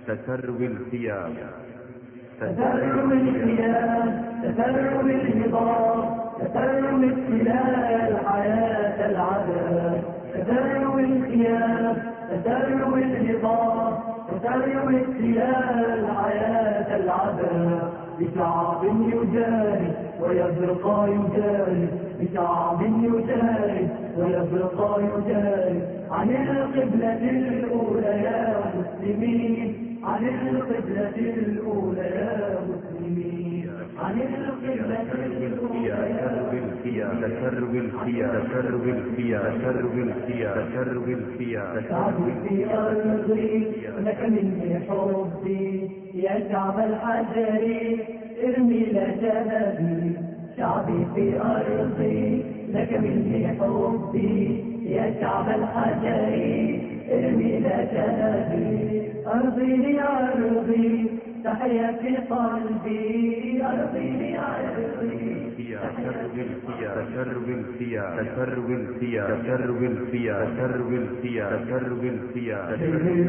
تسرب الثياب، تسرب الثياب، تسرب الهضاب، تسرب التلال الحياة العذاب، تسرب الثياب، تسرب الهضاب، تسرب التلال الحياة العذاب، بشعب يجاهد ويبقى يجاهد، بشعب يجاهد ويبقى يجاهد، عن القبلة الأولى يا مسلمين، عن القبلة الأولى يا مسلمين، عن القبلة الأولى يا مسلمين. تسرب الثياب، تسرب الثياب، تسرب الثياب، تسرب الثياب. شعبي في أرضي لك مني حبي، يا شعب الحجر ارمي لك نبي، شعبي في أرضي لك مني حبي، يا شعب الحجر ارمي لك نبي، أرضي لأرضي تحيا في قلبي، أرضي لأرضي. تسرب الثياب، تسرب الثياب، تسرب الثياب، تسرب الثياب، تسرب الثياب، تسرب الثياب.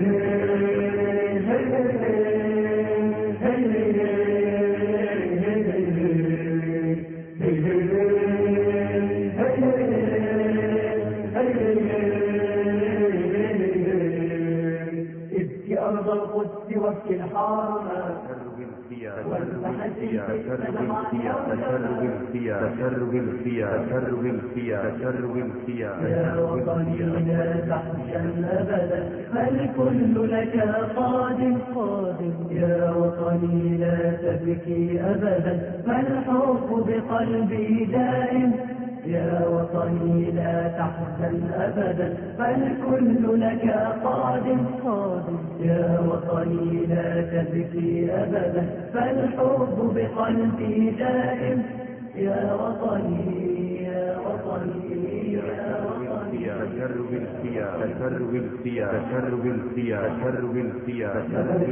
ابكي أرض القدس وابكي الحرم، تسرب الثياب، تسرب الثياب، تسرب الثياب، تسرب الثياب، تسرب الثياب، تسرب الثياب، تسرب الثياب. يا وطني لا تحزن أبدا فالكل لك قادم قادم، يا وطني لا تبكي أبدا فالحب بقلبي دائم، يا وطني لا تحزن أبدا فالكل لك قادم قادم، يا وطني لا تبكي أبدا فالحب بقلبي دائم، يا وطني يا وطني يا وطني. تسرب الثياب، تسرب الثياب، تسرب الثياب، تسرب الثياب.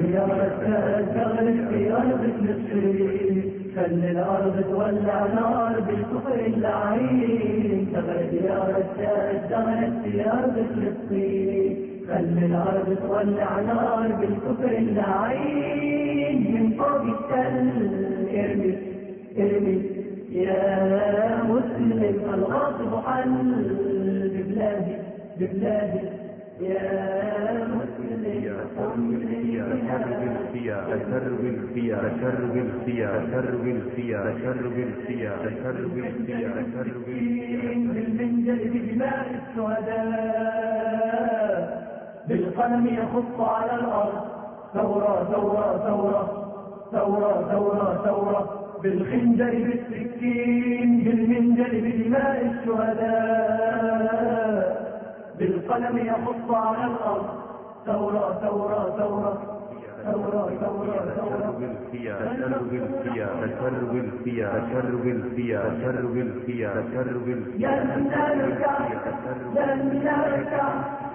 تغرق في أرض فلسطين، خلي الأرض تولع نار بالكفر اللعين، تغرق يا رجال تغرق في أرض فلسطين، خلي الأرض تولع نار بالكفر اللعين، من فوق التل ارمي ارمي يا مسلم الغاصب حل ببلادي ببلادي، يا مسلم تسرب الثياب، تسرب الثياب، تسرب الثياب، تسرب الثياب، تسرب الثياب، تسرب الثياب، تسرب الثياب. بالمنجل بدماء الشهداء، بالقلم يخط على الأرض ثورة ثورة ثورة ثورة ثورة ثورة، بالخنجر بالسكين بالمنجل بدماء الشهداء، بالقلم يخط على الأرض ثورة ثورة ثورة ثورة ثورة ثورة. تسرب الثياب، تسرب الثياب، تسرب الثياب، تسرب الثياب، تسرب الثياب، تسرب الثياب. لن نرجع لن نرجع.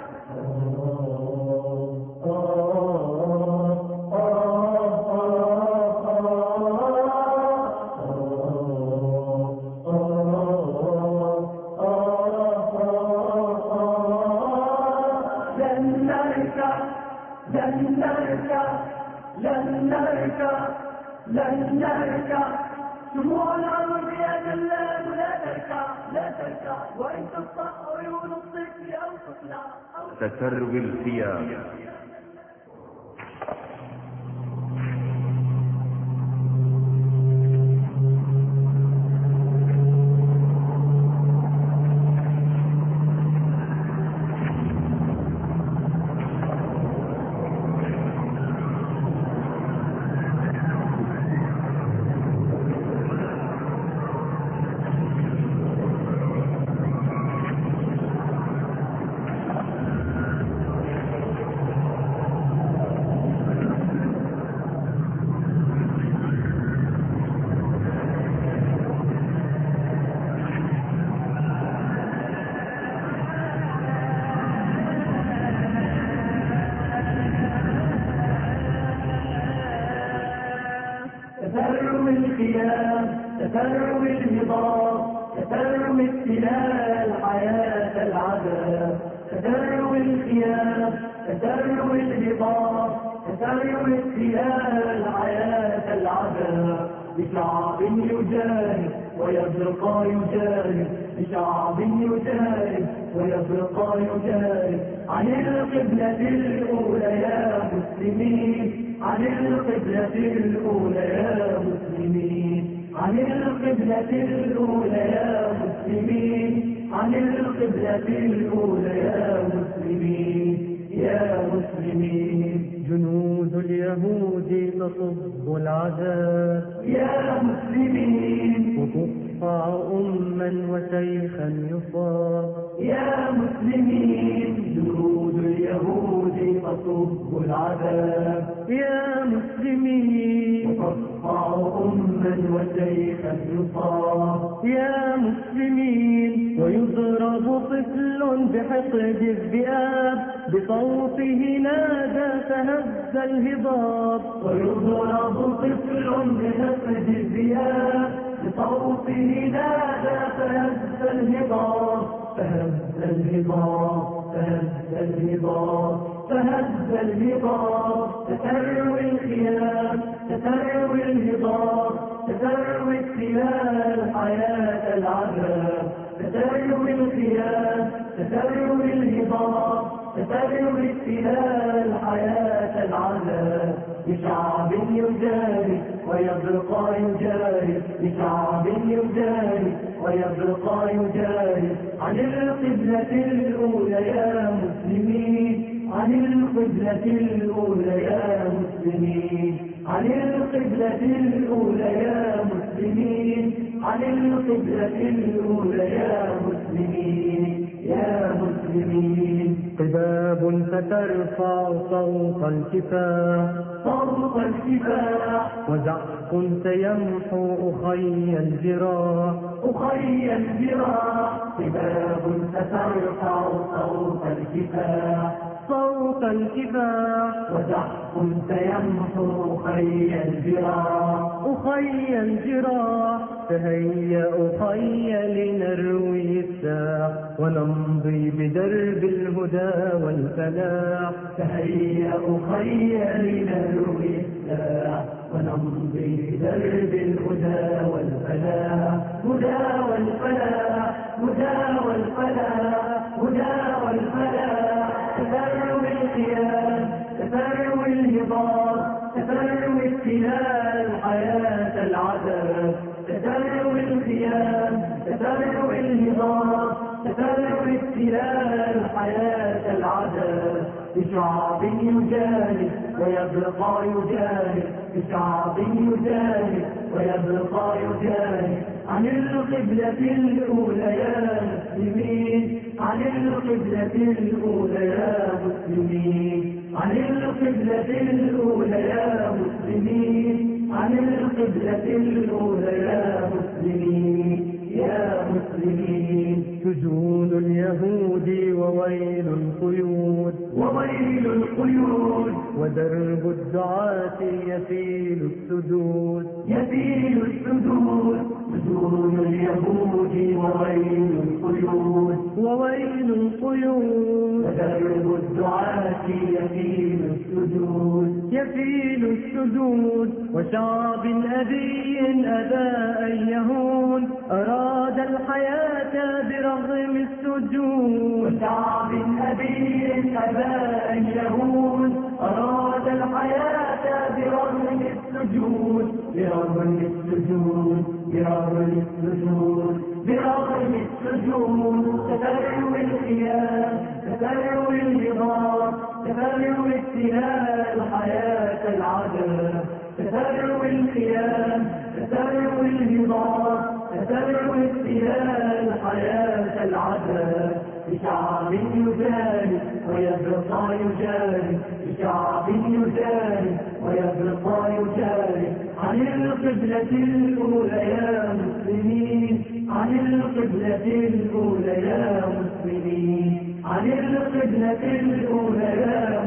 لن نرجع لن نرجع لن نرجع، شموع الأرض يا جلال لا ترجع لا ترجع، وإن تفتح عيون الطفل أو تطلع أو تسرب الثياب. تسرب الخيام، تسرب الهضاب، تسرب التلال حياة العذاب، تسرب الخيام، تسرب الهضاب، تروي السيال حياة العذاب لشعب يجاهد ويبقى يجاهد لشعب يجاهد ويبقى يجاهد عن القبلة الأولى يا مسلمين عن القبلة الأولى يا مسلمين عن القبلة الأولى يا مسلمين عن القبلة الأولى يا مسلمين يا مسلمين جنود اليهود تصب العذاب يا مسلمين وتقطع أما وشيخا يصاب يا مسلمين جنود اليهود تصب العذاب يا مسلمين وتقطع أما وشيخا يصاب يا مسلمين ويضرب طفل بحقد الذئاب بصوته نادى فهز الهضاب ويضرب طفل بحقد الذئاب بصوته نادى فهز الهضاب فهز الهضاب فهز الهضاب فهز الهضاب تتروي الخيام تتروي الهضاب تتروي السلال حياة العذاب تتروي الخيام تتروي الهضاب تتروي السلال حياة العذاب لشعب يجاهد ويبقى يجاهد لشعب يجاهد ويبقى يجاهد عن القبلة الأولى يا مسلمين عن القبلة الأولى يا مسلمين عن القبلة الأولى يا مسلمين عن القبلة الأولى يا مسلمين يا مسلمين قباب فترفع صوت الكفاح صوت الكفاح وزحف سيمحو أخي الجراح أخي الجراح قباب سترفع صوت الكفاح صوت الكفاح وزحف سيمحو أخي الجراح أخي الجراح فهيا أخي لنروي الساح ونمضي بدرب الهدى والفلاح فهيا أخي لنروي الساح ونمضي بدرب الهدى والفلاح هدى والفلاح هدى والفلاح هدى والفلاح تتروي الخيام تتروي الهضاب تتروي السلال حياة العذاب تتروي الخيام تتروي الهضاب تتروي السلال حياة العذاب لشعب يجاهد ويبقى يجاهد لشعب يجاهد ويبقى يجاهد عن القبلة الأولى يا مسلمين عن القبلة الأولى يا مسلمين عن القبلة الأولى يا مسلمين عن القبلة الأولى يا مسلمين يا مسلمين سجون اليهود وويل القيود وويل القيود ودرب الدعاة يسيل السدود يسيل السدود سجون اليهود وويل القيود وويل القيود ودرب الدعاة يسيل السدود يسيل السدود وشعب أبي أبى أن يهون أراد الحياة برغم السجود وشعب أبي أبى أن يهون أراد الحياة برغم السجود برغم السجود برغم السجود برغم السجود تتروي الخيام تتروي الهضاب تتروي السلال حياة العذاب تتروي الخيام تتروي الهضاب تتروي السلال حياة العذاب لشعب يجاهد ويبقى يجاهد لشعب يجاهد ويبقى يجاهد عن القبلة الأولى يا مسلمين عن القبلة الأولى يا مسلمين عن القبلة الأولى يا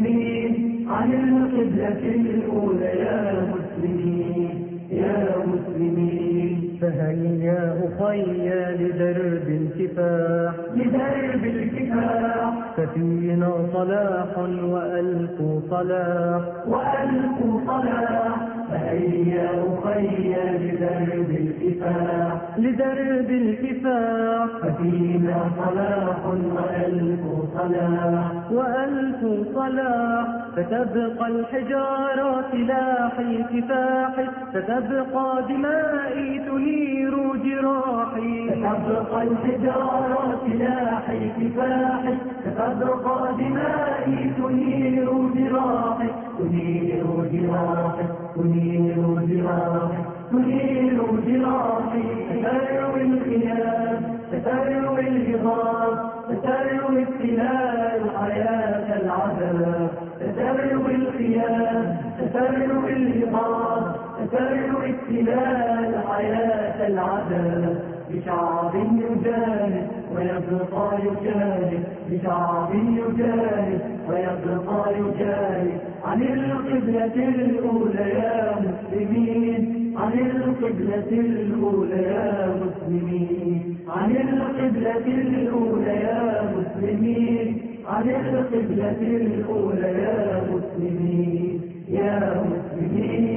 مسلمين عن القبلة الأولى يا مسلمين يا مسلمين فهيا أخي لدرب الكفاح، لدرب الكفاح، ففينا صلاح وألف صلاح، وألف صلاح. فهيا أخي لدرب الكفاح، لدرب الكفاح، ففينا صلاح وألف صلاح، وألف صلاح. فتبقى الحجارة سلاحي كفاحي، فتبقى دمائي تنير جراحي، فتبقى الحجارة سلاحي كفاحي، فتبقى دمائي تنير جراحي، تنير جراحي، تنير جراحي، تنير جراحي. تتروي الخيام، تتروي الهضاب، تتروي ابتلاء الحياة العذاب، تتروي الخيام، تتروي الهضاب، تتروي ابتلاء الحياة العذاب. بشعب يجاهد ويبقى يجاهد، بشعب يجاهد ويبقى يجاهد عن القبلة الأولى يا مسلمين، عن القبلة الأولى يا مسلمين، عن القبلة الأولى يا مسلمين، عن القبلة الأولى يا مسلمين، يا مسلمين.